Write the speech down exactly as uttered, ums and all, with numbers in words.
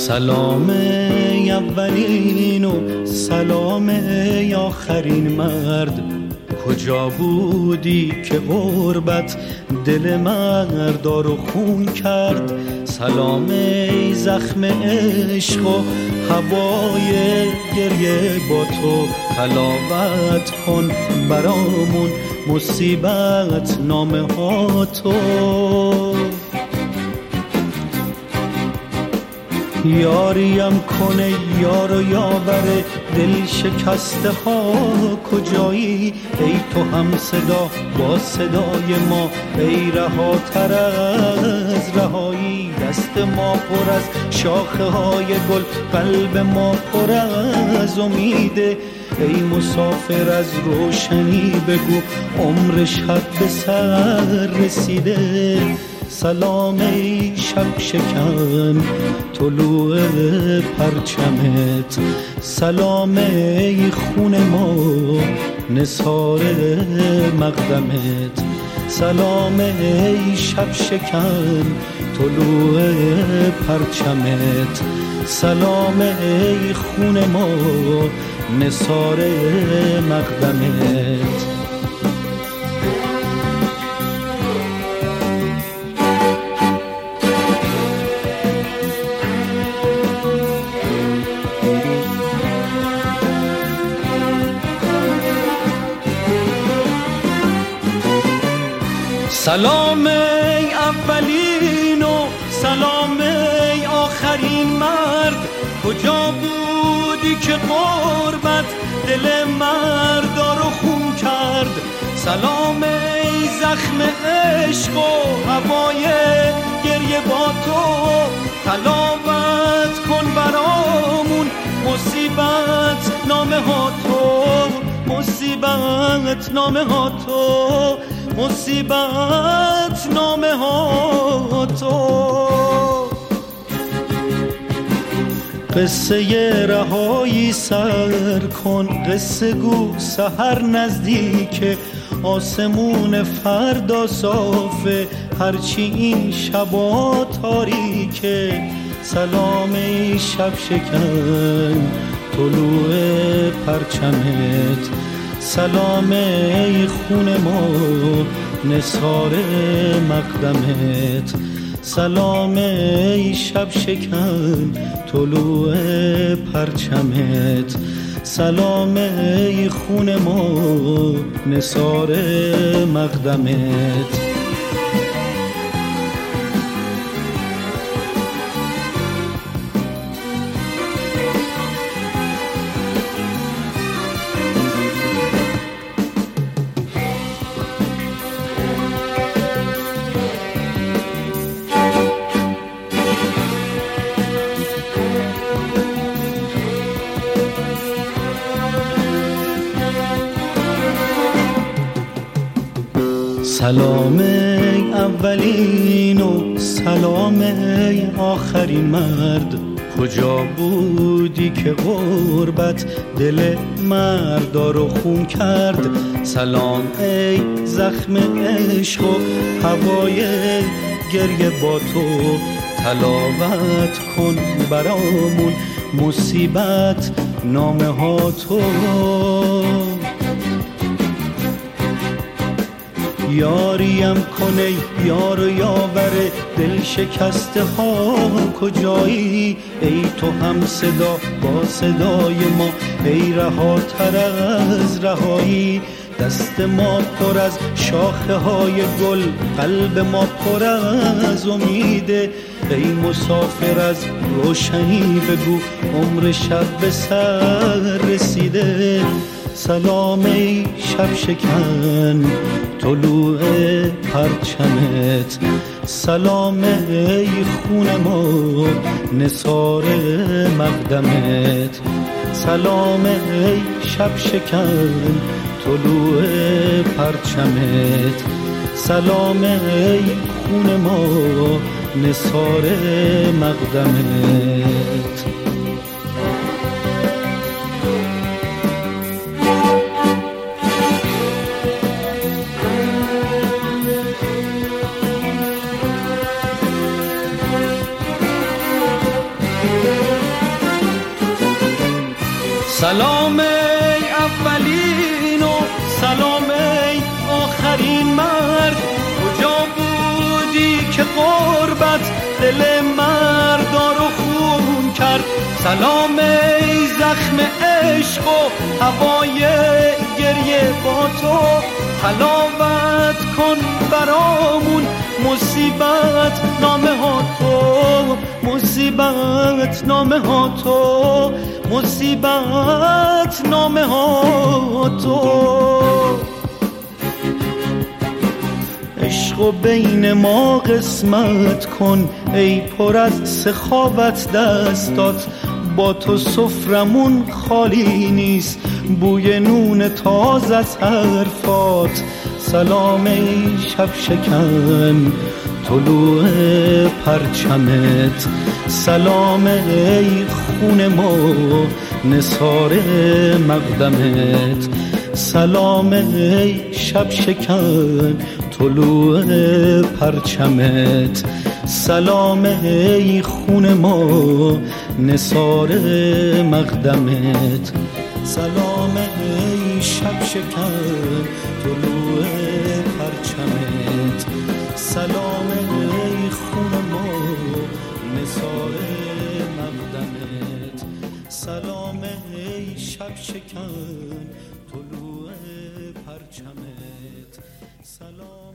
سلام اولین و سلام آخرین مرد، کجا بودی که غربت دل مردار رو خون کرد؟ سلام ای زخم عشق و هوای گریه، با تو تلاوت کن برامون مصیبت نامه ها تو. یاریم کنه یار و یاور دل شکسته ها، کجایی ای تو هم صدا با صدای ما، ای رهاتر از رهایی. دست ما پر از شاخه های گل، قلب ما پر از امیده، ای مسافر از روشنی بگو عمر شب به سر رسیده. سلام ای شب شکن طلوع پرچمت، سلام ای خون ما نثار مقدمت، سلام ای شب شکن طلوع پرچمت، سلام ای خون ما نثار مقدمت. سلام ای اولین و سلام ای آخرین مرد، کجا بودی که غربت دل مردار رو خون کرد؟ سلام ای زخم عشق و هوای گریه، با تو تلاوت کن برامون مصیبت نامه ها تو، مصیبت نامه ها تو، مصیبت نامه ها تو. قصه رهایی سر کن، قصه گو سحر نزدیکه، آسمون فردا صافه هرچی این شبا تاریکه. سلام ای شب شکن طلوع پرچمت، سلام ای خون ما نثار مقدمت، سلام ای شب شکن طلوع پرچمت، سلام ای خون ما نثار مقدمت. سلام ای اولین و سلام ای آخرین مرد، کجا بودی که غربت دل مردار رو خون کرد؟ سلام ای زخم عشق و هوای گریه، با تو تلاوت کن برامون مصیبت نامه ها تو. یاریم کنه یار و یاور دل شکسته ها، کجایی ای تو هم صدا با صدای ما، ای رهاتر از رهایی. دست ما پر از شاخه های گل، قلب ما پر از امیده، ای مسافر از روشنی بگو عمر شب به سر رسیده. سلام ای شب شکن طلوع پرچمت، سلام ای خون ما نثار مقدمت، سلام ای شب شکن طلوع پرچمت، سلام ای خون ما نثار مقدمت. Thank you. سلام ای اولین و سلام ای آخرین مرد، کجا بودی که غربت دل مردار رو خون کرد؟ سلام ای زخم عشق و هوای گریه با تو، حلاوت کن برامون مصیبت نامه ها تو، مصیبت نامه ها تو، مصیبت نامه ها تو. عشق بین ما قسمت کن ای پر از سخاوت دستات، با تو سفرمون خالی نیست، بوی نون تازه از حرفات. سلام ای شب شکن طلوع پرچمت، سلام ای خون ما نثار مقدمت، سلام ای شب شکن طلوع پرچمت، سلام ای خون ما نثار مقدمت، سلام ای شب شکن طلوع پرچمت، سلام ای خون ما نثار مقدمت، سلام ای شب شکن طلوع پرچمت، سلام